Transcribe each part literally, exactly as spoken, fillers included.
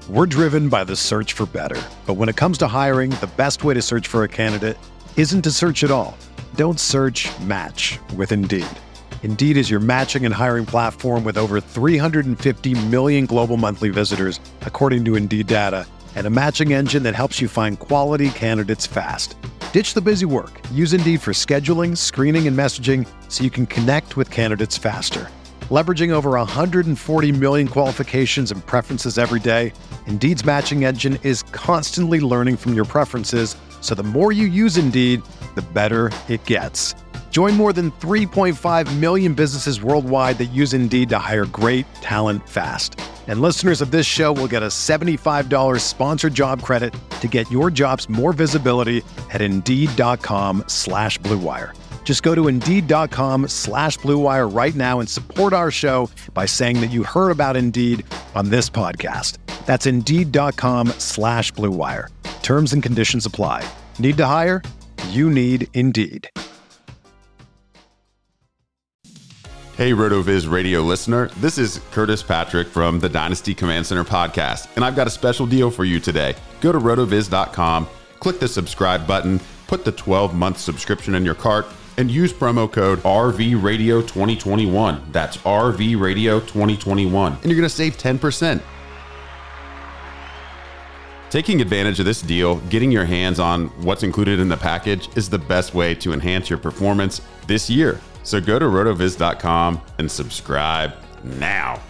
We're driven by the search for better. But when it comes to hiring, the best way to search for a candidate isn't to search at all. Don't search, match with Indeed. Indeed is your matching and hiring platform with over three hundred fifty million global monthly visitors, according to Indeed data, and a matching engine that helps you find quality candidates fast. Ditch the busy work. Use Indeed for scheduling, screening, and messaging so you can connect with candidates faster. Leveraging over one hundred forty million qualifications and preferences every day, Indeed's matching engine is constantly learning from your preferences, so the more you use Indeed, the better it gets. Join more than three point five million businesses worldwide that use Indeed to hire great talent fast. And listeners of this show will get a seventy-five dollars sponsored job credit to get your jobs more visibility at Indeed.com slash Blue Wire. Just go to Indeed.com slash Blue Wire right now and support our show by saying that you heard about Indeed on this podcast. That's Indeed.com slash Blue Wire. Terms and conditions apply. Need to hire? You need Indeed. Hey, RotoViz radio listener. This is Curtis Patrick from the Dynasty Command Center podcast, and I've got a special deal for you today. Go to rotoviz dot com, click the subscribe button, put the twelve-month subscription in your cart, and use promo code R V Radio twenty twenty-one. That's R V Radio twenty twenty-one, and you're going to save ten percent. Taking advantage of this deal, getting your hands on what's included in the package is the best way to enhance your performance this year. So go to rotoviz dot com and subscribe now.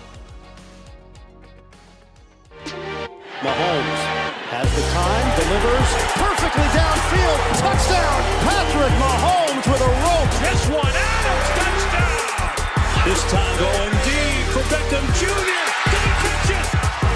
Mahomes has the time, delivers perfectly downfield, touchdown, Patrick Mahomes with a rope. This one, Adams, touchdown. This time going deep for Beckham Junior Did he catch it?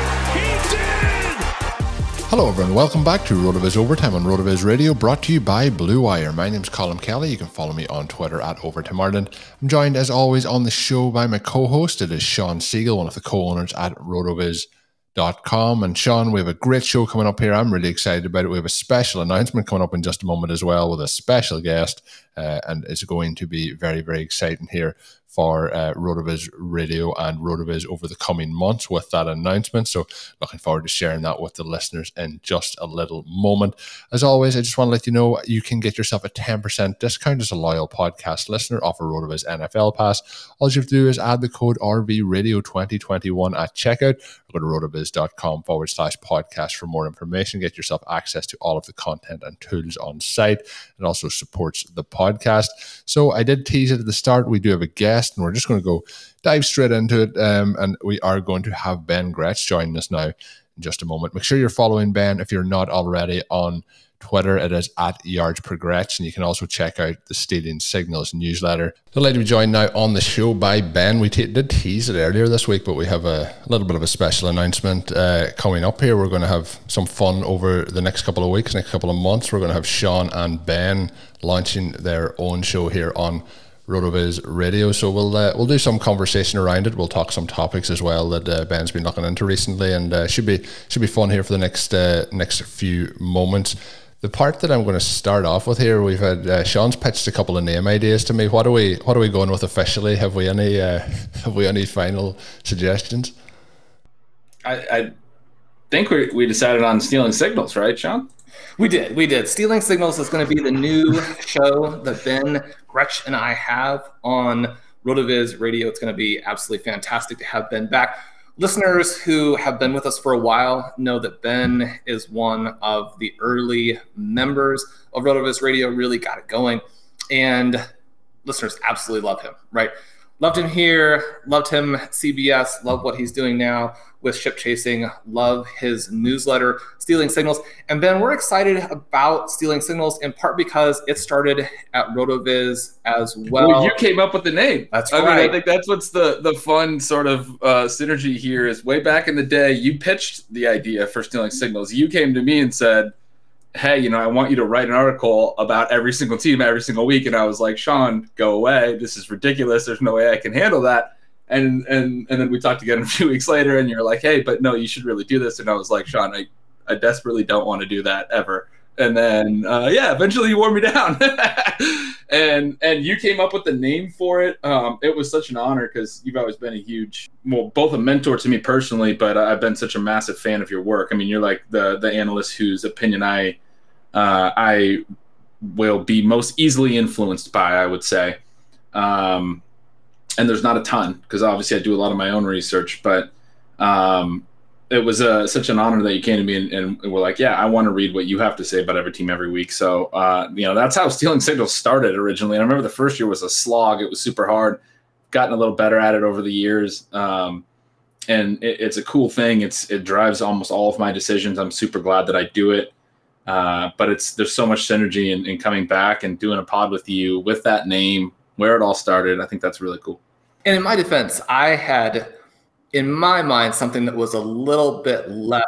He did! Hello everyone, welcome back to RotoViz Overtime on RotoViz Radio, brought to you by Blue Wire. My name's Colin Kelly. You can follow me on Twitter at Overtime Ireland. I'm joined as always on the show by my co-host. It is Sean Siegel, one of the co-owners at rotoviz dot com. And Sean, we have a great show coming up here. I'm really excited about it. We have a special announcement coming up in just a moment as well with a special guest, uh, and it's going to be very, very exciting here for uh, RotoViz Radio and RotoViz over the coming months with that announcement. So looking forward to sharing that with the listeners in just a little moment. As always, I just want to let you know you can get yourself a ten percent discount as a loyal podcast listener off a RotoViz N F L Pass. All you have to do is add the code R V Radio twenty twenty-one at checkout. Go to rotoviz.com forward slash podcast for more information. Get yourself access to all of the content and tools on site. It also supports the podcast. So I did tease it at the start. We do have a guest, and we're just going to go dive straight into it. Um, and we are going to have Ben Gretsch joining us now in just a moment. Make sure you're following Ben if you're not already on Twitter. It is at Yards Per Gretsch, and you can also check out the Stealing Signals newsletter. Delighted to be joined now on the show by Ben. We te- did tease it earlier this week, but we have a little bit of a special announcement uh, coming up here. We're going to have some fun over the next couple of weeks, next couple of months. We're going to have Sean and Ben launching their own show here on RotoViz Radio. So we'll uh, we'll do some conversation around it. We'll talk some topics as well that uh, Ben's been looking into recently, and uh, should be should be fun here for the next uh, next few moments. The part that I'm going to start off with here, we've had uh, Sean's pitched a couple of name ideas to me. What are we what are we going with officially? Have we any uh, have we any final suggestions? I, I think we we decided on Stealing Signals, right, Sean? We did. We did. Stealing Signals is going to be the new show that Ben Gretsch and I have on RotoViz Radio. It's going to be absolutely fantastic to have Ben back. Listeners who have been with us for a while know that Ben is one of the early members of RotoViz Radio, really got it going. And listeners absolutely love him, right? Loved him here, loved him at C B S, love what he's doing now with Ship Chasing, love his newsletter, Stealing Signals. And Ben, we're excited about Stealing Signals in part because it started at RotoViz as well. Well, you came up with the name. That's I right. mean, I think that's what's the, the fun sort of uh, synergy here is way back in the day, you pitched the idea for Stealing Signals. You came to me and said, hey, you know, I want you to write an article about every single team every single week. And I was like, Sean, go away. This is ridiculous. There's no way I can handle that. And and and then we talked again a few weeks later, and you're like, hey, but no, you should really do this. And I was like, Sean, I, I desperately don't want to do that ever. And then, uh, yeah, eventually you wore me down. and and you came up with the name for it. Um, it was such an honor because you've always been a huge, well, both a mentor to me personally, but I've been such a massive fan of your work. I mean, you're like the the analyst whose opinion I uh, I will be most easily influenced by, I would say. Um, and there's not a ton because obviously I do a lot of my own research, but um, it was uh, such an honor that you came to me and, and were like, yeah, I want to read what you have to say about every team every week. So, uh, you know, that's how Stealing Signals started originally. And I remember the first year was a slog. It was super hard, gotten a little better at it over the years. Um, and it, it's a cool thing. It's, it drives almost all of my decisions. I'm super glad that I do it. Uh, but it's, there's so much synergy in, in coming back and doing a pod with you with that name, where it all started. I think that's really cool. And in my defense, I had, in my mind, something that was a little bit less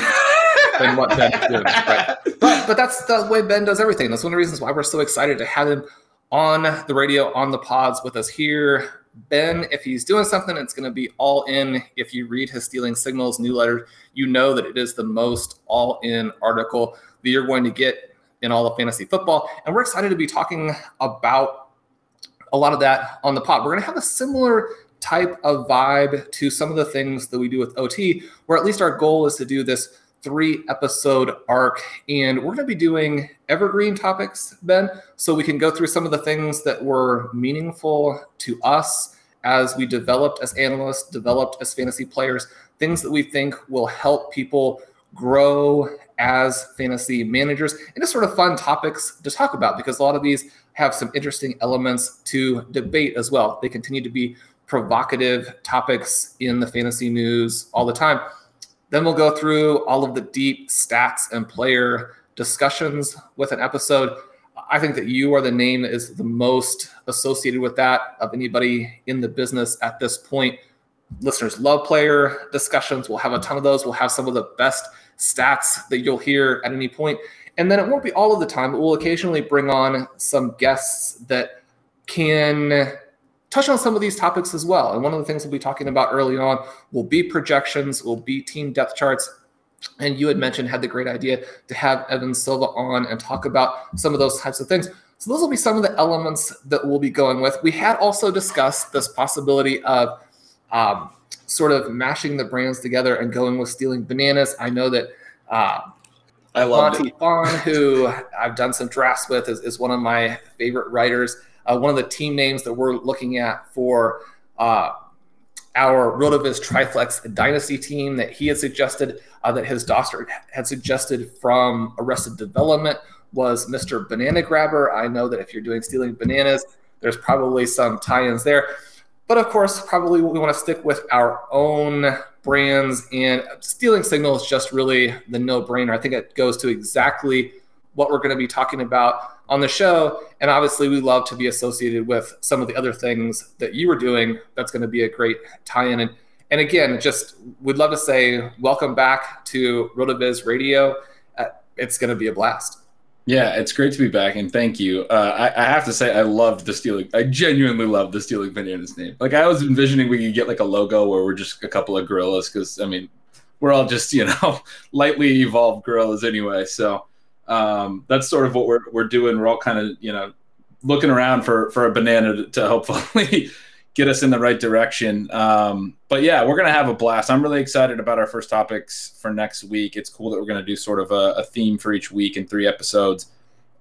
than what Ben's doing. Right? But, but that's the way Ben does everything. That's one of the reasons why we're so excited to have him on the radio, on the pods with us here. Ben, if he's doing something, it's going to be all in. If you read his Stealing Signals newsletter, you know that it is the most all-in article that you're going to get in all of fantasy football. And we're excited to be talking about a lot of that on the pod. We're going to have a similar type of vibe to some of the things that we do with O T, where at least our goal is to do this three episode arc. And we're going to be doing evergreen topics, Ben, so we can go through some of the things that were meaningful to us as we developed as analysts, developed as fantasy players, things that we think will help people grow as fantasy managers, and just sort of fun topics to talk about, because a lot of these have some interesting elements to debate as well. They continue to be provocative topics in the fantasy news all the time. Then we'll go through all of the deep stats and player discussions with an episode. I think that you are the name that is the most associated with that of anybody in the business at this point. Listeners love player discussions. We'll have a ton of those. We'll have some of the best stats that you'll hear at any point. And then it won't be all of the time, but we'll occasionally bring on some guests that can touch on some of these topics as well. And one of the things we'll be talking about early on will be projections, will be team depth charts. And you had mentioned, had the great idea to have Evan Silva on and talk about some of those types of things. So those will be some of the elements that we'll be going with. We had also discussed this possibility of um, sort of mashing the brands together and going with Stealing Bananas. I know that uh, I love Monty Fawn, who I've done some drafts with, is, is one of my favorite writers. Uh, one of the team names that we're looking at for uh, our RotoViz Triflex Dynasty team that he had suggested, uh, that his doctor had suggested from Arrested Development, was Mister Banana Grabber. I know that if you're doing Stealing Bananas, there's probably some tie-ins there. But of course, probably we want to stick with our own brands, and Stealing Signal is just really the no-brainer. I think it goes to exactly what we're going to be talking about on the show. And obviously we love to be associated with some of the other things that you were doing. That's going to be a great tie-in. And, and again, just we'd love to say welcome back to RotoViz Radio. Uh, it's going to be a blast. Yeah, it's great to be back, and thank you. Uh, I, I have to say, I loved the Stealing. I genuinely loved the Stealing Bananas name. Like, I was envisioning we could get like a logo where we're just a couple of gorillas, because I mean, we're all just, you know, lightly evolved gorillas anyway. So um, that's sort of what we're we're doing. We're all kind of, you know, looking around for for a banana to, to hopefully get us in the right direction. Um, but yeah, we're gonna have a blast. I'm really excited about our first topics for next week. It's cool that we're gonna do sort of a, a theme for each week in three episodes.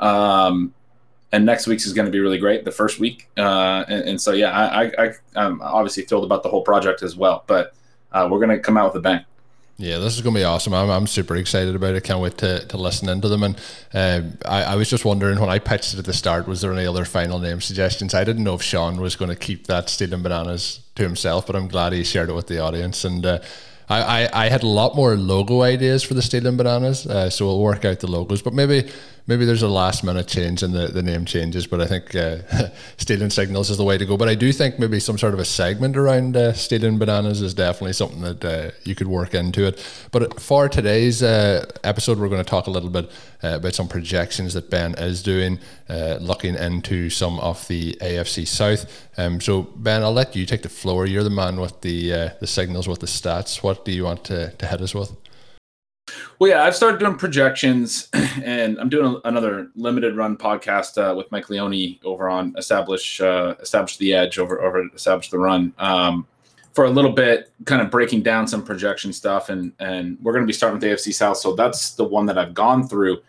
Um, and next week's is gonna be really great, the first week. Uh, and, and so yeah, I, I, I I'm obviously thrilled about the whole project as well. But uh, we're gonna come out with a bang. Yeah, this is going to be awesome. I'm, I'm super excited about it. Can't wait to, to listen into them. And um, I, I was just wondering, when I pitched it at the start, was there any other final name suggestions? I didn't know if Sean was going to keep that Stealing Bananas to himself, but I'm glad he shared it with the audience. And uh, I, I, I had a lot more logo ideas for the Stealing Bananas, uh, so we'll work out the logos. But maybe maybe there's a last minute change and the, the name changes. But I think uh, Stealing Signals is the way to go. But I do think maybe some sort of a segment around uh, Stealing Bananas is definitely something that uh, you could work into it. But for today's uh, episode, we're going to talk a little bit uh, about some projections that Ben is doing, uh, looking into some of the A F C South. Um, so Ben, I'll let you take the floor. You're the man with the uh, the signals, with the stats. What do you want to, to hit us with? Well, yeah, I've started doing projections, and I'm doing a, another limited run podcast uh, with Mike Leone over on Establish uh, Establish the Edge over over at Establish the Run um, for a little bit, kind of breaking down some projection stuff, and and we're going to be starting with the A F C South, so that's the one that I've gone through.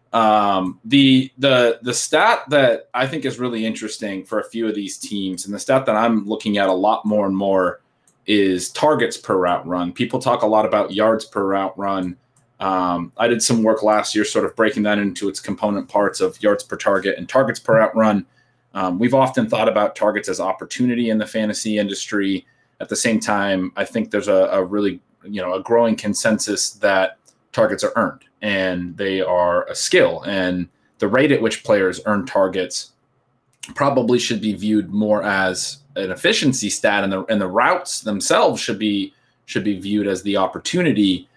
Um, the the the stat that I think is really interesting for a few of these teams, and the stat that I'm looking at a lot more and more is targets per route run. People talk a lot about yards per route run. Um, I did some work last year sort of breaking that into its component parts of yards per target and targets per out run. Um, we've often thought about targets as opportunity in the fantasy industry. At the same time, I think there's a, a really, you know, a growing consensus that targets are earned and they are a skill, and the rate at which players earn targets probably should be viewed more as an efficiency stat, and the and the routes themselves should be should be viewed as the opportunity.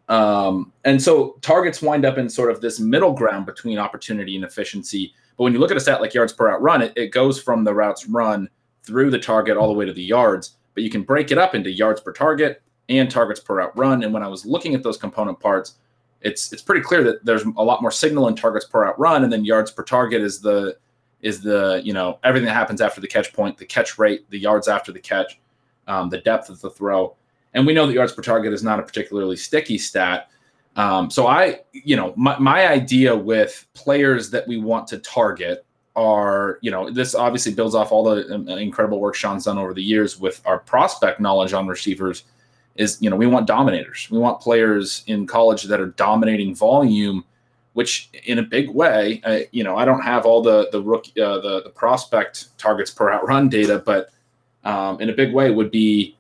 Um, and so targets wind up in sort of this middle ground between opportunity and efficiency. But when you look at a stat like yards per out run, it, it goes from the routes run through the target all the way to the yards, but you can break it up into yards per target and targets per out run. And when I was looking at those component parts, it's, it's pretty clear that there's a lot more signal in targets per out run. And then yards per target is the, is the, you know, everything that happens after the catch point, the catch rate, the yards after the catch, um, the depth of the throw. And we know that yards per target is not a particularly sticky stat. Um, so I, you know, my, my idea with players that we want to target are, you know, this obviously builds off all the incredible work Sean's done over the years with our prospect knowledge on receivers is, you know, we want dominators. We want players in college that are dominating volume, which in a big way, I, you know, I don't have all the, the rookie, uh, the, the prospect targets per out run data, but um, in a big way would be,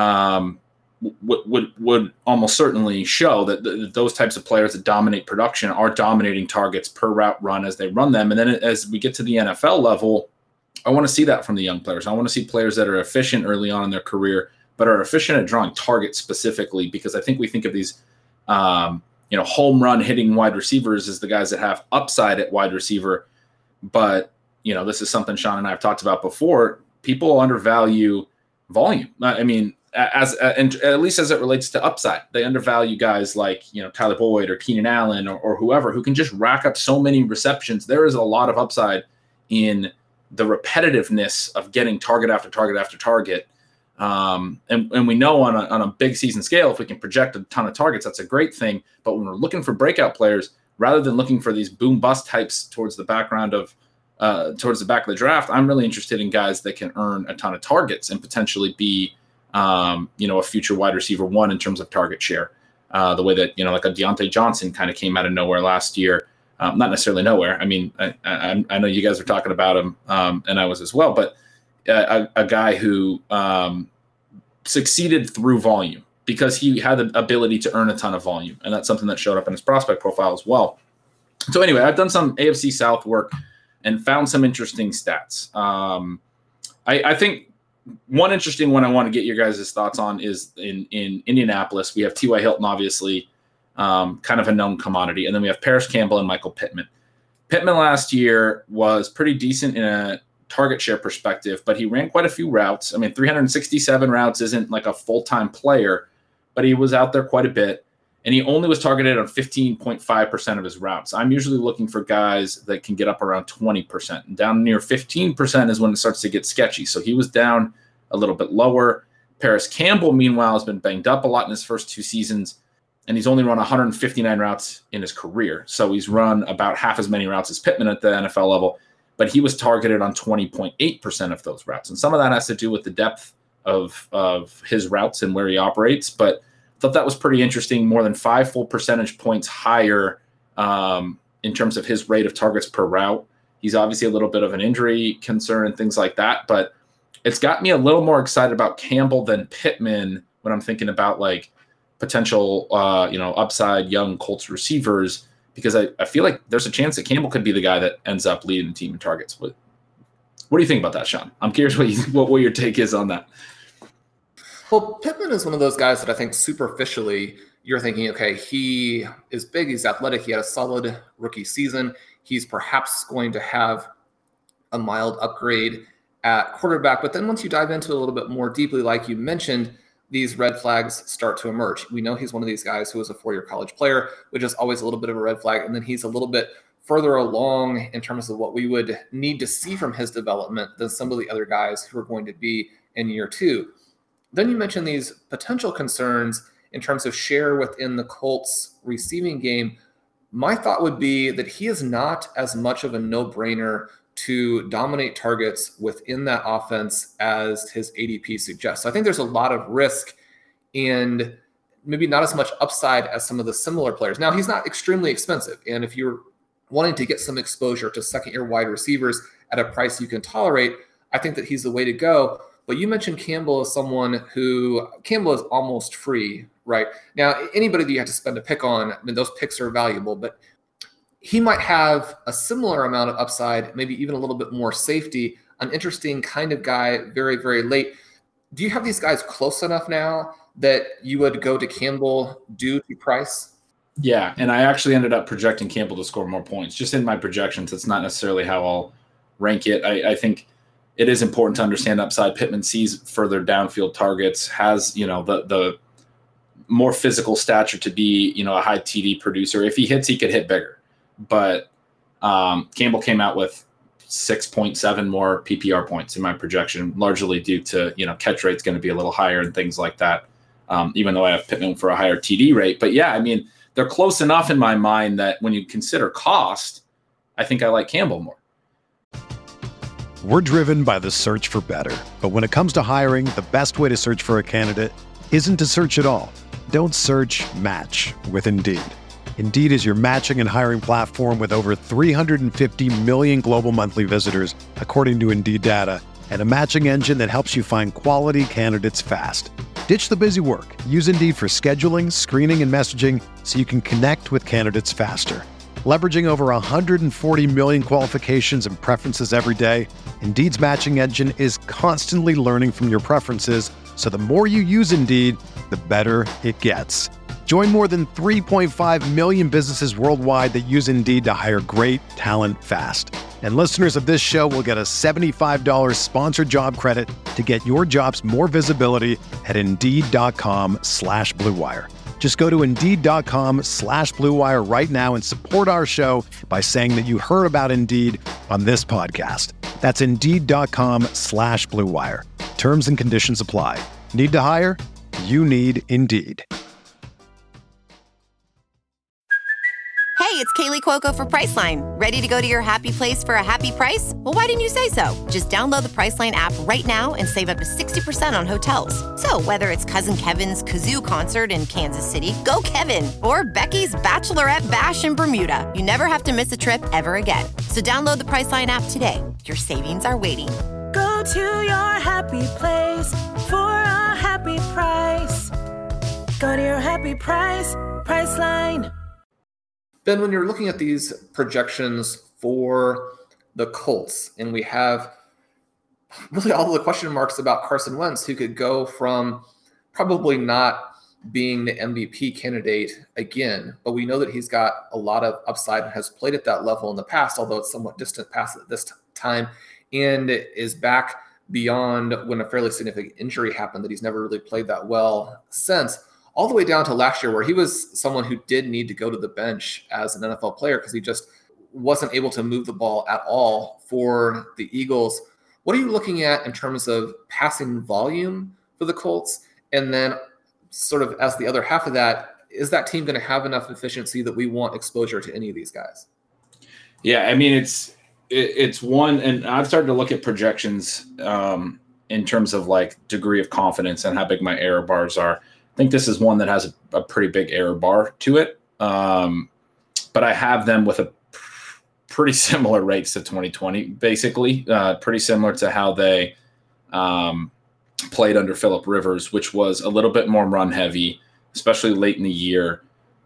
um, would would would almost certainly show that th- those types of players that dominate production are dominating targets per route run as they run them. And then as we get to the N F L level, I want to see that from the young players. I want to see players that are efficient early on in their career, but are efficient at drawing targets specifically, because I think we think of these, um, you know, home run hitting wide receivers as the guys that have upside at wide receiver. But, you know, this is something Sean and I have talked about before. People undervalue volume. I mean, as uh, and at least as it relates to upside, they undervalue guys like, you know, Tyler Boyd or Keenan Allen or, or whoever who can just rack up so many receptions. There is a lot of upside in the repetitiveness of getting target after target after target. Um, and, and we know on a, on a big season scale, if we can project a ton of targets, that's a great thing. But when we're looking for breakout players, rather than looking for these boom bust types towards the background of uh, towards the back of the draft, I'm really interested in guys that can earn a ton of targets and potentially be Um, you know, a future wide receiver one in terms of target share, uh, the way that, you know, like a Deontay Johnson kind of came out of nowhere last year. Um, not necessarily nowhere. I mean, I, I, I know you guys were talking about him, um, and I was as well, but a, a guy who um, succeeded through volume because he had the ability to earn a ton of volume. And that's something that showed up in his prospect profile as well. So anyway, I've done some A F C South work and found some interesting stats. Um, I, I think, one interesting one I want to get your guys' thoughts on is in, in Indianapolis. We have T Y. Hilton, obviously, um, kind of a known commodity. And then we have Paris Campbell and Michael Pittman. Pittman last year was pretty decent in a target share perspective, but he ran quite a few routes. I mean, three hundred sixty-seven routes isn't like a full-time player, but he was out there quite a bit. And he only was targeted on fifteen point five percent of his routes. I'm usually looking for guys that can get up around twenty percent. And down near fifteen percent is when it starts to get sketchy. So he was down a little bit lower. Paris Campbell, meanwhile, has been banged up a lot in his first two seasons, and he's only run one hundred fifty-nine routes in his career. So he's run about half as many routes as Pittman at the N F L level, but he was targeted on twenty point eight percent of those routes. And some of that has to do with the depth of, of his routes and where he operates, but I thought that was pretty interesting. More than five full percentage points higher um, in terms of his rate of targets per route. He's obviously a little bit of an injury concern and things like that, but it's got me a little more excited about Campbell than Pittman when I'm thinking about like potential, uh, you know, upside young Colts receivers, because I, I feel like there's a chance that Campbell could be the guy that ends up leading the team in targets. What, what do you think about that, Sean? I'm curious what, you, what, what your take is on that. Well, Pittman is one of those guys that I think superficially you're thinking, okay, he is big, he's athletic, he had a solid rookie season. He's perhaps going to have a mild upgrade at quarterback. But then once you dive into it a little bit more deeply, like you mentioned, these red flags start to emerge. We know he's one of these guys who was a four-year college player, which is always a little bit of a red flag. And then he's a little bit further along in terms of what we would need to see from his development than some of the other guys who are going to be in year two. Then you mentioned these potential concerns in terms of share within the Colts receiving game. My thought would be that he is not as much of a no-brainer to dominate targets within that offense as his A D P suggests. So I think there's a lot of risk and maybe not as much upside as some of the similar players. Now, he's not extremely expensive. And if you're wanting to get some exposure to second-year wide receivers at a price you can tolerate, I think that he's the way to go. But you mentioned Campbell as someone who – Campbell is almost free, right? Now, anybody that you have to spend a pick on, I mean, those picks are valuable, but he might have a similar amount of upside, maybe even a little bit more safety, an interesting kind of guy very, very late. Do you have these guys close enough now that you would go to Campbell due to price? Yeah, and I actually ended up projecting Campbell to score more points. Just in my projections, it's not necessarily how I'll rank it. I, I think it is important to understand upside. Pittman sees further downfield targets, has, you know, the the more physical stature to be, you know, a high T D producer. If he hits, he could hit bigger. But um, Campbell came out with six point seven more P P R points in my projection, largely due to, you know, catch rate's going to be a little higher and things like that, um, even though I have Pittman for a higher T D rate. But, yeah, I mean, they're close enough in my mind that when you consider cost, I think I like Campbell more. We're driven by the search for better. But when it comes to hiring, the best way to search for a candidate isn't to search at all. Don't search, match with Indeed. Indeed is your matching and hiring platform with over three hundred fifty million global monthly visitors, according to Indeed data, and a matching engine that helps you find quality candidates fast. Ditch the busy work. Use Indeed for scheduling, screening, and messaging so you can connect with candidates faster. Leveraging over one hundred forty million qualifications and preferences every day, Indeed's matching engine is constantly learning from your preferences, so the more you use Indeed, the better it gets. Join more than three point five million businesses worldwide that use Indeed to hire great talent fast. And listeners of this show will get a seventy-five dollars sponsored job credit to get your jobs more visibility at Indeed.com slash Blue Wire. Just go to Indeed.com slash Blue Wire right now and support our show by saying that you heard about Indeed on this podcast. That's Indeed.com slash Blue Wire. Terms and conditions apply. Need to hire? You need Indeed. Hey, it's Kaylee Cuoco for Priceline. Ready to go to your happy place for a happy price? Well, why didn't you say so? Just download the Priceline app right now and save up to sixty percent on hotels. So whether it's Cousin Kevin's Kazoo Concert in Kansas City, go Kevin, or Becky's Bachelorette Bash in Bermuda, you never have to miss a trip ever again. So download the Priceline app today. Your savings are waiting. Go to your happy place for a happy price. Go to your happy price, Priceline. Ben, when you're looking at these projections for the Colts, and we have really all of the question marks about Carson Wentz, who could go from probably not being the M V P candidate again, but we know that he's got a lot of upside and has played at that level in the past, although it's somewhat distant past at this time, and is back beyond when a fairly significant injury happened that he's never really played that well since. All the way down to last year where he was someone who did need to go to the bench as an N F L player because he just wasn't able to move the ball at all for the Eagles. What are you looking at in terms of passing volume for the Colts? And then sort of as the other half of that, is that team going to have enough efficiency that we want exposure to any of these guys? Yeah, I mean, it's it, it's one, and I've started to look at projections um, in terms of like degree of confidence and how big my error bars are. I think this is one that has a, a pretty big error bar to it, um, but I have them with a pr- pretty similar rates to twenty twenty, basically, uh, pretty similar to how they um, played under Phillip Rivers, which was a little bit more run heavy, especially late in the year.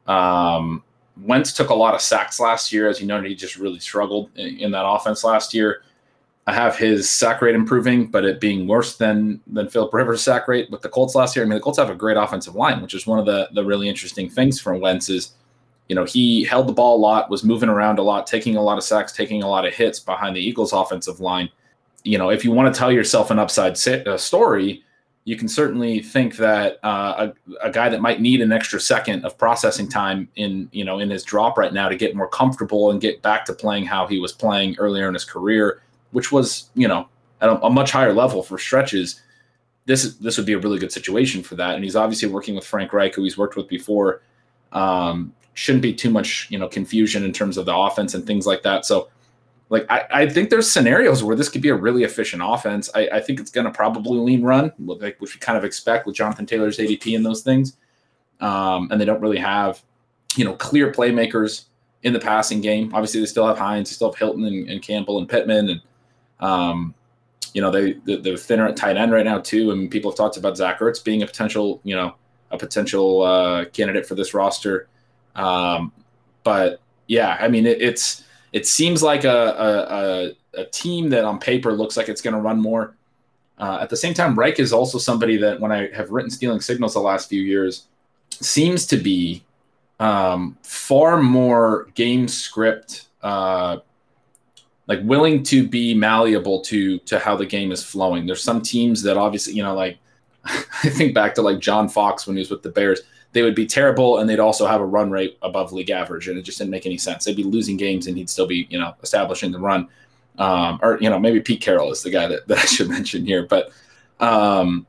Um, Wentz took a lot of sacks last year. As you know, he just really struggled in, in that offense last year. I have his sack rate improving, but it being worse than than Phillip Rivers' sack rate with the Colts last year. I mean, the Colts have a great offensive line, which is one of the, the really interesting things from Wentz is, you know, he held the ball a lot, was moving around a lot, taking a lot of sacks, taking a lot of hits behind the Eagles' offensive line. You know, if you want to tell yourself an upside sit, uh, story, you can certainly think that uh, a, a guy that might need an extra second of processing time in, you know, in his drop right now to get more comfortable and get back to playing how he was playing earlier in his career, which was, you know, at a, a much higher level for stretches. This this would be a really good situation for that. And he's obviously working with Frank Reich, who he's worked with before. Um, shouldn't be too much, you know, confusion in terms of the offense and things like that. So, like, I, I think there's scenarios where this could be a really efficient offense. I, I think it's going to probably lean run, like, which we kind of expect with Jonathan Taylor's A D P and those things. Um, and they don't really have, you know, clear playmakers in the passing game. Obviously, they still have Hines, they still have Hilton and, and Campbell and Pittman. And, um, you know, they, they're thinner at tight end right now, too. I mean, people have talked about Zach Ertz being a potential, you know, a potential uh, candidate for this roster. Um, but, yeah, I mean, it, it's – It seems like a, a, a team that on paper looks like it's going to run more. Uh, at the same time, Reich is also somebody that when I have written Stealing Signals the last few years seems to be um, far more game script, uh, like willing to be malleable to to how the game is flowing. There's some teams that obviously, you know, like I think back to like John Fox when he was with the Bears. They would be terrible, and they'd also have a run rate above league average, and it just didn't make any sense. They'd be losing games, and he'd still be, you know, establishing the run. Um, or, you know, maybe Pete Carroll is the guy that, that I should mention here. But um,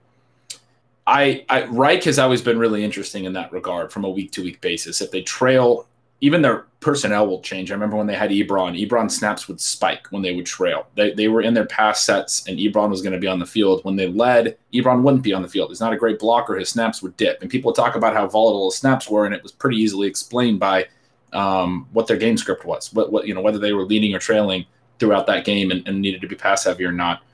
I, I Reich has always been really interesting in that regard from a week-to-week basis. If they trail, even their personnel will change. I remember when they had Ebron. Ebron snaps would spike when they would trail. They they were in their pass sets, and Ebron was going to be on the field. When they led, Ebron wouldn't be on the field. He's not a great blocker. His snaps would dip. And people would talk about how volatile his snaps were, and it was pretty easily explained by um, what their game script was, what, what you know, whether they were leading or trailing throughout that game and, and needed to be pass heavy or not.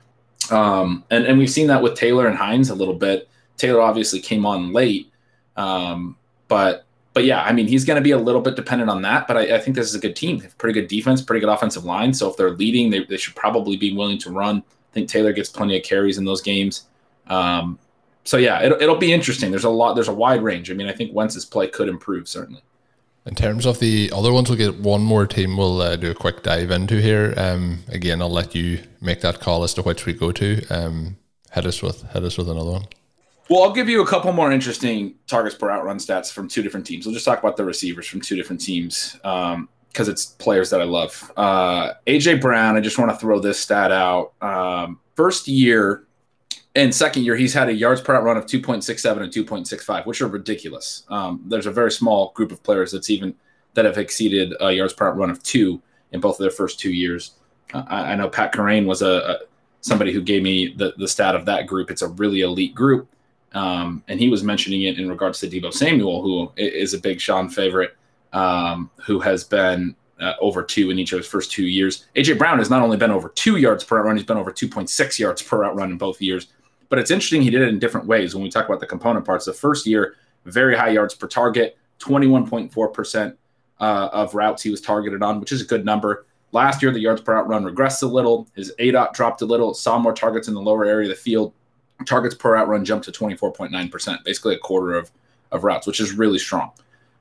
Um, and, and we've seen that with Taylor and Hines a little bit. Taylor obviously came on late, um, but – But yeah, I mean, he's going to be a little bit dependent on that, but I, I think this is a good team. They have pretty good defense, pretty good offensive line. So if they're leading, they, they should probably be willing to run. I think Taylor gets plenty of carries in those games. Um, so yeah, it, it'll be interesting. There's a lot, there's a wide range. I mean, I think Wentz's play could improve, certainly. In terms of the other ones, we'll get one more team we'll uh, do a quick dive into here. Um, again, I'll let you make that call as to which we go to. Um, hit us with, hit us with another one. Well, I'll give you a couple more interesting targets per out run stats from two different teams. We'll just talk about the receivers from two different teams because um, it's players that I love. Uh, A J Brown, I just want to throw this stat out. Um, first year and second year, he's had a yards per out run of two point six seven and two point six five, which are ridiculous. Um, there's a very small group of players that's even that have exceeded a yards per out run of two in both of their first two years. Uh, I, I know Pat Kerrane was a, a somebody who gave me the, the stat of that group. It's a really elite group. Um, and he was mentioning it in regards to Deebo Samuel, who is a big Sean favorite, um, who has been uh, over two in each of his first two years. A J Brown has not only been over two yards per out run, he's been over two point six yards per out run in both years. But it's interesting he did it in different ways. When we talk about the component parts, the first year, very high yards per target, twenty-one point four percent uh, of routes he was targeted on, which is a good number. Last year, the yards per out run regressed a little. His A D O T dropped a little, saw more targets in the lower area of the field. Targets per out run jumped to twenty-four point nine percent, basically a quarter of, of routes, which is really strong.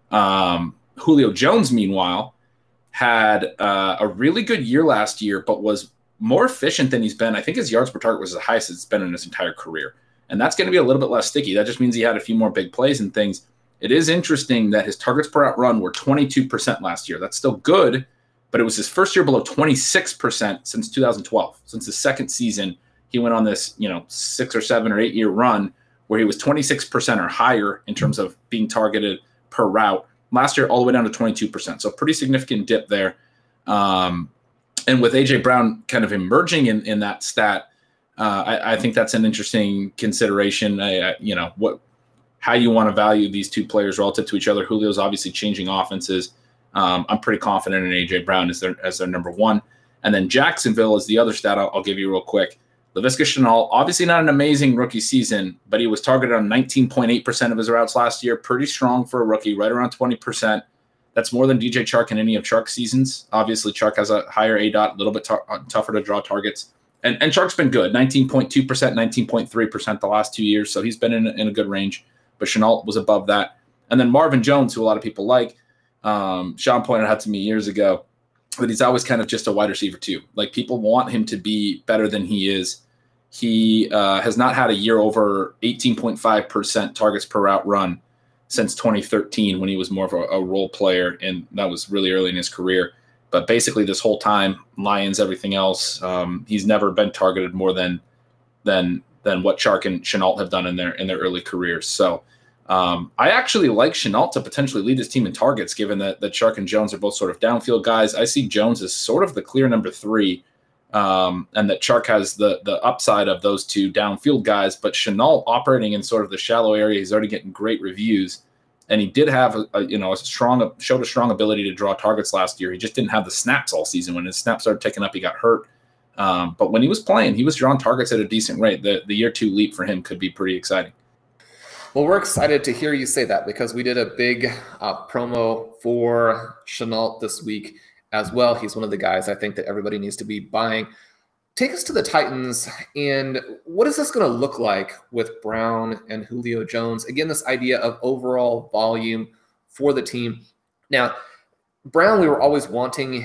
Um, Julio Jones, meanwhile, had uh, a really good year last year, but was more efficient than he's been. I think his yards per target was the highest it's been in his entire career. And that's going to be a little bit less sticky. That just means he had a few more big plays and things. It is interesting that his targets per out run were twenty-two percent last year. That's still good, but it was his first year below twenty-six percent since two thousand twelve. Since his second season, he went on this, you know, six or seven or eight year run where he was twenty-six percent or higher in terms of being targeted per route. Last year, all the way down to twenty-two percent. So pretty significant dip there. Um, and with A J Brown kind of emerging in, in that stat, uh, I, I think that's an interesting consideration. I, I, you know, what, how you want to value these two players relative to each other. Julio's obviously changing offenses. Um, I'm pretty confident in A J Brown as their, as their number one. And then Jacksonville is the other stat I'll, I'll give you real quick. Laviska Shenault, obviously not an amazing rookie season, but he was targeted on nineteen point eight percent of his routes last year. Pretty strong for a rookie, right around twenty percent. That's more than D J Chark in any of Chark's seasons. Obviously, Chark has a higher A D O T, a little bit tar- tougher to draw targets. And, and Chark's been good, nineteen point two percent, nineteen point three percent the last two years, so he's been in, in a good range. But Shenault was above that. And then Marvin Jones, who a lot of people like, um, Sean pointed out to me years ago, but he's always kind of just a wide receiver too. Like, people want him to be better than he is. He uh, has not had a year over eighteen point five percent targets per route run since twenty thirteen, when he was more of a, a role player, and that was really early in his career. But basically this whole time, Lions, everything else, um, he's never been targeted more than than than what Chark and Shenault have done in their in their early careers. So um, I actually like Shenault to potentially lead his team in targets, given that, that Chark and Jones are both sort of downfield guys. I see Jones as sort of the clear number three, um, and that Chark has the the upside of those two downfield guys. But Shenault operating in sort of the shallow area, he's already getting great reviews. And he did have a, a you know a strong showed a strong ability to draw targets last year. He just didn't have the snaps all season. When his snaps started ticking up, he got hurt. Um, but when he was playing, he was drawing targets at a decent rate. The the year two leap for him could be pretty exciting. Well, we're excited to hear you say that, because we did a big uh, promo for Shenault this week as well. He's one of the guys I think that everybody needs to be buying. Take us to the Titans, and what is this going to look like with Brown and Julio Jones? Again, this idea of overall volume for the team. Now, Brown, we were always wanting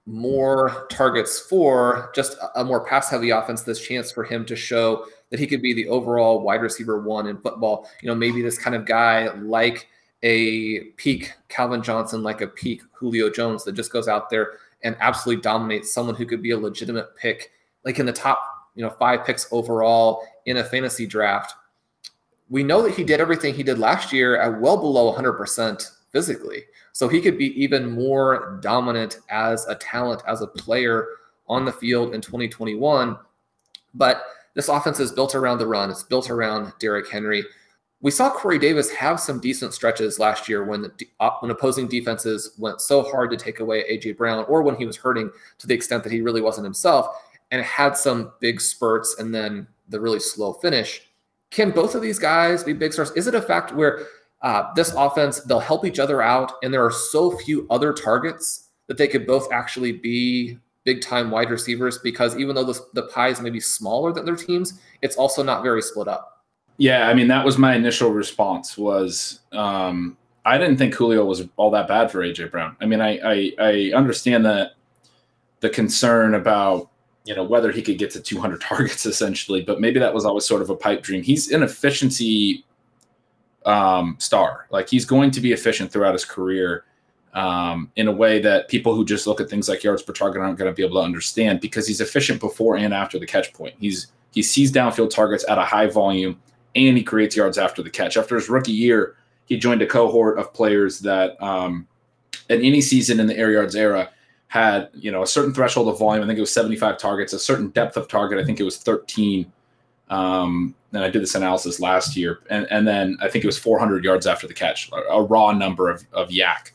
more targets for, just a more pass-heavy offense, this chance for him to show that he could be the overall wide receiver one in football. You know, maybe this kind of guy like a peak Calvin Johnson, like a peak Julio Jones, that just goes out there and absolutely dominates, someone who could be a legitimate pick, like in the top, you know, five picks overall in a fantasy draft. We know that he did everything he did last year at well below one hundred percent physically. So he could be even more dominant as a talent, as a player on the field in twenty twenty-one. But this offense is built around the run. It's built around Derrick Henry. We saw Corey Davis have some decent stretches last year when the, when opposing defenses went so hard to take away A J Brown, or when he was hurting to the extent that he really wasn't himself, and had some big spurts and then the really slow finish. Can both of these guys be big stars? Is it a fact where uh, this offense, they'll help each other out, and there are so few other targets that they could both actually be big-time wide receivers, because even though the, the pies may be smaller than their teams, it's also not very split up? Yeah, I mean, that was my initial response was um, I didn't think Julio was all that bad for A J Brown. I mean, I, I, I understand that the concern about, you know, whether he could get to two hundred targets essentially, but maybe that was always sort of a pipe dream. He's an efficiency um, star. Like, he's going to be efficient throughout his career um, in a way that people who just look at things like yards per target aren't going to be able to understand, because he's efficient before and after the catch point. He's, he sees downfield targets at a high volume, and he creates yards after the catch. After his rookie year, he joined a cohort of players that um, in any season in the air yards era had, you know, a certain threshold of volume. I think it was seventy-five targets, a certain depth of target. I think it was thirteen. Um, and I did this analysis last year. And, and then I think it was four hundred yards after the catch, a, a raw number of, of yak.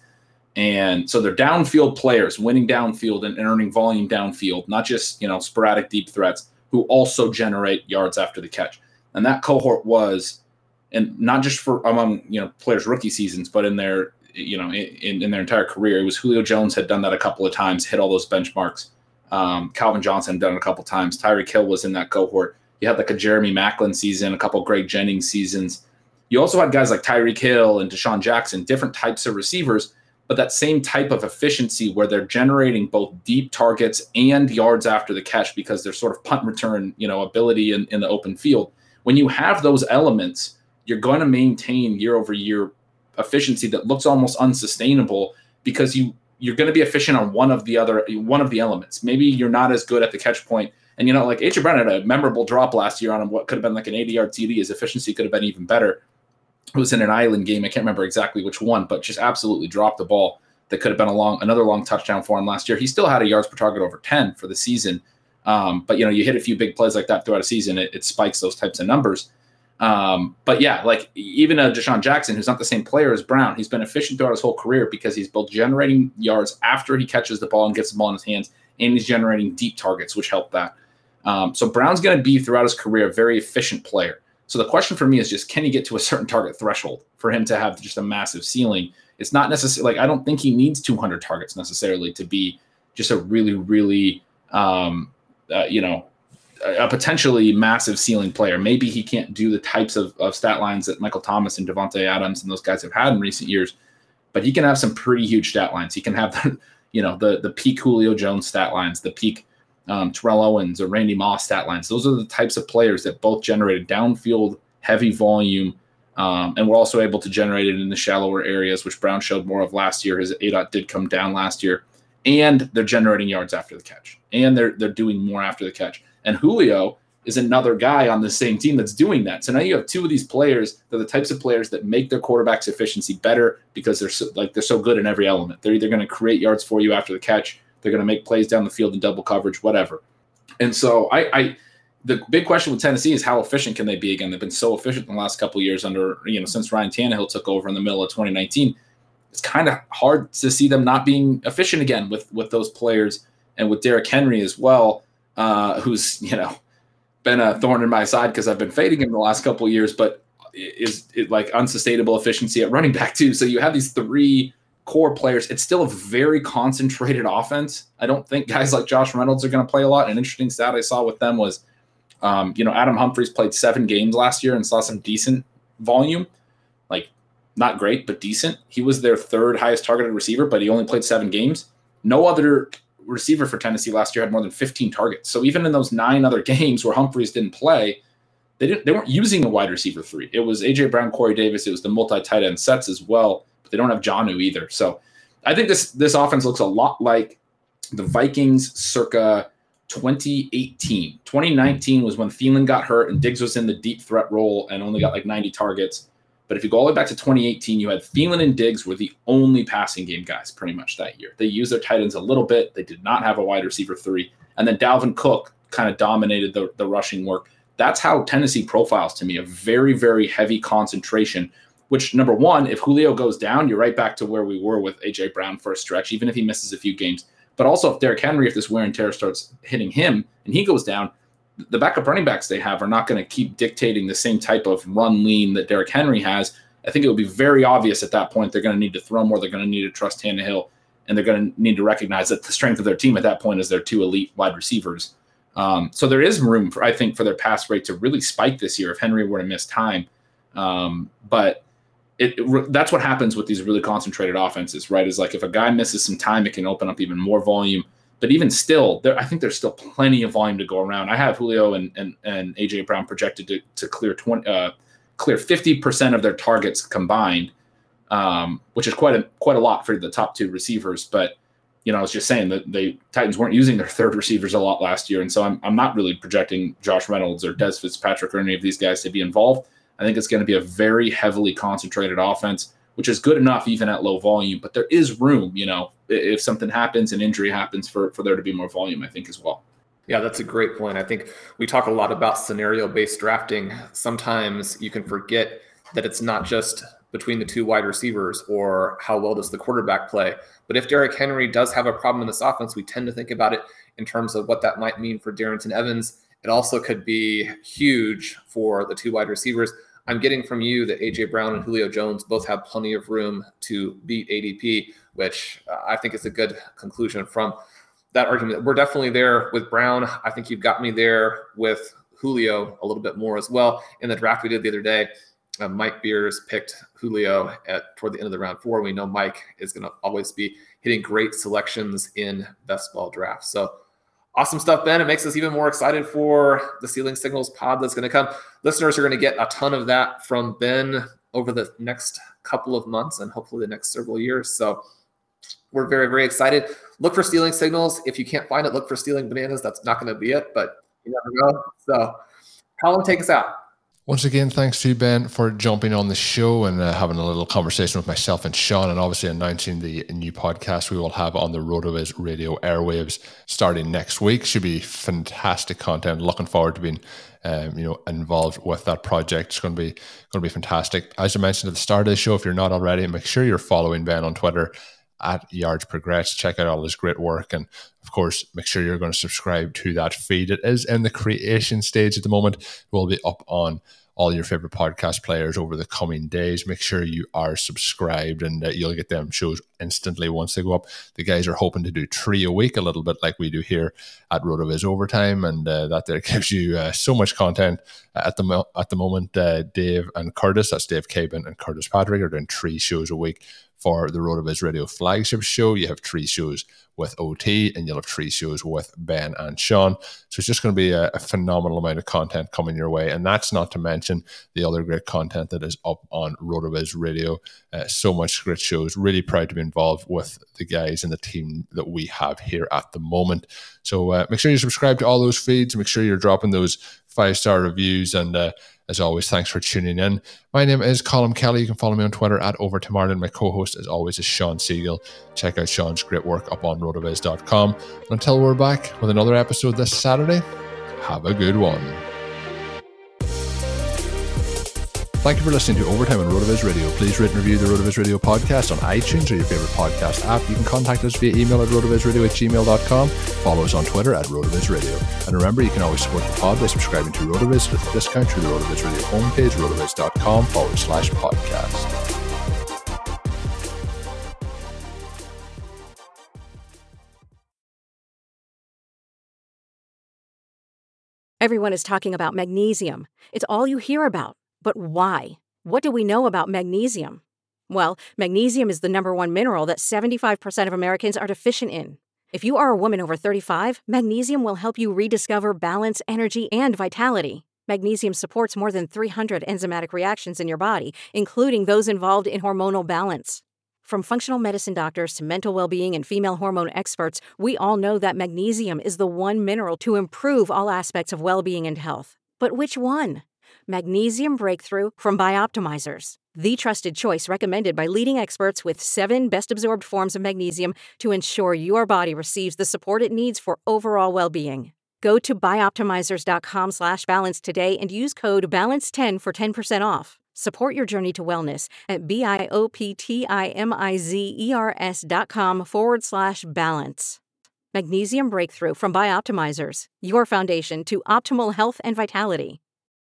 And so they're downfield players, winning downfield and, and earning volume downfield, not just, you know, sporadic deep threats, who also generate yards after the catch. And that cohort was, and not just for among, you know, players' rookie seasons, but in their, you know, in, in their entire career. It was Julio Jones had done that a couple of times, hit all those benchmarks. Um, Calvin Johnson had done it a couple of times. Tyreek Hill was in that cohort. You had like a Jeremy Maclin season, a couple of Greg Jennings seasons. You also had guys like Tyreek Hill and Deshaun Jackson, different types of receivers, but that same type of efficiency where they're generating both deep targets and yards after the catch, because they're sort of punt return, you know, ability in, in the open field. When you have those elements, you're going to maintain year over year efficiency that looks almost unsustainable, because you you're going to be efficient on one of the other one of the elements. Maybe you're not as good at the catch point, and you know, like A J Brown had a memorable drop last year on what could have been like an eighty yard T D. His efficiency could have been even better. It was in an island game. I can't remember exactly which one, but just absolutely dropped the ball that could have been a long another long touchdown for him last year. He still had a yards per target over ten for the season, um, but you know, you hit a few big plays like that throughout a season, it, it spikes those types of numbers. Um, but yeah, like even a Deshaun Jackson, who's not the same player as Brown, he's been efficient throughout his whole career because he's both generating yards after he catches the ball and gets the ball in his hands, and he's generating deep targets, which help that. Um, so Brown's going to be throughout his career a very efficient player. So the question for me is just, can he get to a certain target threshold for him to have just a massive ceiling? It's not necessarily like, I don't think he needs two hundred targets necessarily to be just a really, really, um, uh, you know, a potentially massive ceiling player. Maybe he can't do the types of, of stat lines that Michael Thomas and Devontae Adams and those guys have had in recent years, but he can have some pretty huge stat lines. He can have the, you know, the, the peak Julio Jones stat lines, the peak um, Terrell Owens or Randy Moss stat lines. Those are the types of players that both generated downfield heavy volume, um, and we're also able to generate it in the shallower areas, which Brown showed more of last year. His A D O T did come down last year, and they're generating yards after the catch, and they're they're doing more after the catch. And Julio is another guy on the same team that's doing that. So now you have two of these players. They're the types of players that make their quarterback's efficiency better because they're so, like they're so good in every element. They're either going to create yards for you after the catch, they're going to make plays down the field in double coverage, whatever. And so I, I the big question with Tennessee is how efficient can they be again? They've been so efficient in the last couple of years under, you know, since Ryan Tannehill took over in the middle of twenty nineteen. It's kind of hard to see them not being efficient again with, with those players and with Derrick Henry as well, uh, who's, you know, been a thorn in my side because I've been fading him the last couple of years, but is it like unsustainable efficiency at running back too. So you have these three core players. It's still a very concentrated offense. I don't think guys like Josh Reynolds are going to play a lot. An interesting stat I saw with them was, um, you know, Adam Humphries played seven games last year and saw some decent volume, like not great, but decent. He was their third highest targeted receiver, but he only played seven games. No other receiver for Tennessee last year had more than fifteen targets. So even in those nine other games where Humphries didn't play, they didn't they weren't using a wide receiver three. It was A J Brown, Corey Davis. It was the multi-tight end sets as well, but they don't have Jonnu either. So I think this this offense looks a lot like the Vikings circa twenty eighteen. twenty nineteen was when Thielen got hurt and Diggs was in the deep threat role and only got like ninety targets. But if you go all the way back to twenty eighteen, you had Thielen and Diggs were the only passing game guys pretty much that year. They used their tight ends a little bit. They did not have a wide receiver three. And then Dalvin Cook kind of dominated the, the rushing work. That's how Tennessee profiles to me, a very, very heavy concentration, which, number one, if Julio goes down, you're right back to where we were with A J Brown for a stretch, even if he misses a few games. But also if Derrick Henry, if this wear and tear starts hitting him and he goes down, the backup running backs they have are not going to keep dictating the same type of run lean that Derrick Henry has. I think it would be very obvious at that point they're going to need to throw more. They're going to need to trust Tannehill, and they're going to need to recognize that the strength of their team at that point is their two elite wide receivers. Um, so there is room, for, I think, for their pass rate to really spike this year if Henry were to miss time. Um, but it, it that's what happens with these really concentrated offenses, right? Is like if a guy misses some time, it can open up even more volume. But even still, there, I think there's still plenty of volume to go around. I have Julio and and, and A J Brown projected to to clear twenty, uh, clear fifty percent of their targets combined, um, which is quite a quite a lot for the top two receivers. But you know, I was just saying that the Titans weren't using their third receivers a lot last year, and so I'm I'm not really projecting Josh Reynolds or Dez Fitzpatrick or any of these guys to be involved. I think it's going to be a very heavily concentrated offense, which is good enough even at low volume. But there is room, you know, if something happens, an injury happens, for, for there to be more volume, I think, as well. Yeah, that's a great point. I think we talk a lot about scenario-based drafting. Sometimes you can forget that it's not just between the two wide receivers or how well does the quarterback play. But if Derrick Henry does have a problem in this offense, we tend to think about it in terms of what that might mean for Darrington Evans. It also could be huge for the two wide receivers. I'm getting from you that A J Brown and Julio Jones both have plenty of room to beat A D P, which uh, I think is a good conclusion from that argument. We're definitely there with Brown. I think you've got me there with Julio a little bit more as well. In the draft we did the other day, uh, Mike Beers picked Julio at toward the end of the round four. We know Mike is going to always be hitting great selections in best ball drafts. So awesome stuff, Ben. It makes us even more excited for the Stealing Signals pod that's going to come. Listeners are going to get a ton of that from Ben over the next couple of months and hopefully the next several years. So we're very, very excited. Look for Stealing Signals. If you can't find it, look for Stealing Bananas. That's not going to be it, but you never know. So Colin, take us out. Once again, thanks to Ben for jumping on the show and uh, having a little conversation with myself and Sean, and obviously announcing the new podcast we will have on the RotoViz radio airwaves starting next week. Should be fantastic content. Looking forward to being, um, you know, involved with that project. It's going to be going to be fantastic. As I mentioned at the start of the show, if you're not already, make sure you're following Ben on Twitter at Yards Progress. Check out all his great work, and of course, make sure you're going to subscribe to that feed. It is in the creation stage at the moment. It will be up on all your favorite podcast players over the coming days. Make sure you are subscribed, and uh, you'll get them shows instantly once they go up. The guys are hoping to do three a week, a little bit like we do here at RotoViz Overtime, and uh, that there gives you uh, so much content at the mo- at the moment. Uh, Dave and Curtis, that's Dave Cabin and Curtis Patrick, are doing three shows a week for the RotoViz Radio flagship show. You have three shows with O T, and you'll have three shows with Ben and Sean. So it's just going to be a, a phenomenal amount of content coming your way. And that's not to mention the other great content that is up on RotoViz Radio. Uh, so much great shows. Really proud to be involved with the guys and the team that we have here at the moment. So uh, make sure you subscribe to all those feeds. Make sure you're dropping those five-star reviews. And uh, as always, thanks for tuning in. My name is Colm Kelly. You can follow me on Twitter at Overtimartin. My co-host, as always, is Sean Siegel. Check out Sean's great work up on rotoviz dot com. And until we're back with another episode this Saturday, have a good one. Thank you for listening to Overtime on RotoViz Radio. Please rate and review the RotoViz Radio podcast on iTunes or your favorite podcast app. You can contact us via email at rotovizradio at gmail dot com. Follow us on Twitter at RotoViz Radio. And remember, you can always support the pod by subscribing to RotoViz with a discount through the RotoViz Radio homepage, rotoviz dot com forward slash podcast. Everyone is talking about magnesium. It's all you hear about. But why? What do we know about magnesium? Well, magnesium is the number one mineral that seventy-five percent of Americans are deficient in. If you are a woman over thirty-five, magnesium will help you rediscover balance, energy, and vitality. Magnesium supports more than three hundred enzymatic reactions in your body, including those involved in hormonal balance. From functional medicine doctors to mental well-being and female hormone experts, we all know that magnesium is the one mineral to improve all aspects of well-being and health. But which one? Magnesium Breakthrough from Bioptimizers, the trusted choice recommended by leading experts with seven best-absorbed forms of magnesium to ensure your body receives the support it needs for overall well-being. Go to bioptimizers dot com slash balance today and use code balance ten for ten percent off. Support your journey to wellness at B-I-O-P-T-I-M-I-Z-E-R-S dot com forward slash balance. Magnesium Breakthrough from Bioptimizers, your foundation to optimal health and vitality.